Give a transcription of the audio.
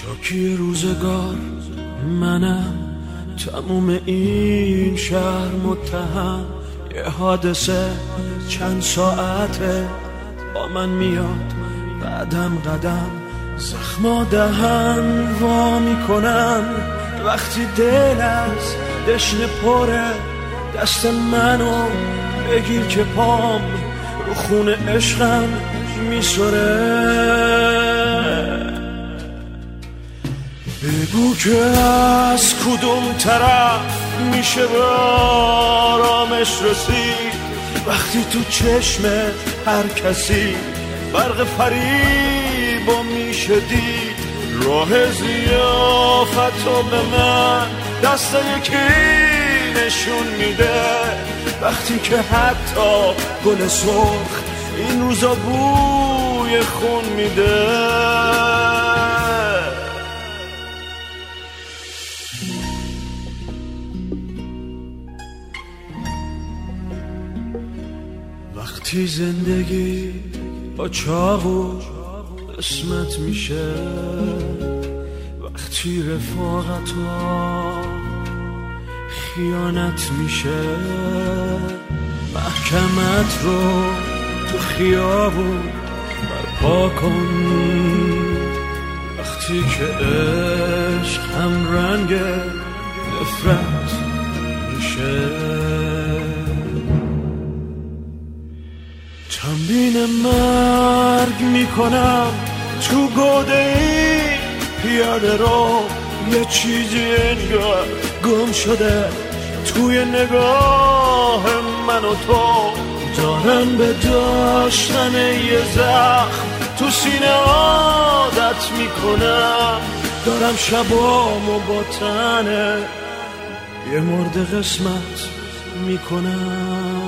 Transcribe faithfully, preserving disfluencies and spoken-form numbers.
شاکی روزگار منم، تموم این شهر متهم، یه حادثه چند ساعته با من میاد قدم قدم، زخما دهن وا میکنم وقتی دل از دشنه پره، دست منو بگیر که پام رو خون عشقم میسره. بگو که از کدوم طرف میشه به آرامش رسید وقتی تو چشم هر کسی برق فریبا میشه دید. راه ضیافتو به من دست یکی نشون میده وقتی که حتی گل سرخ این روزا بوی خون میده. وقتی زندگی با چاقو قسمت میشه، وقتی رفاقت‌ها خیانت میشه، محکمت رو تو خیابون برپا کن. وقتی که عشق هم رنگ نفرت میشه، تمرین مرگ میکنم تو گوده این پیاده رو. یه چیزی انگار گم شده توی نگاه من و تو، دارم به داشتن یه زخم تو سینه عادت میکنم، دارم شبامو با تنه یه مرد قسمت میکنم.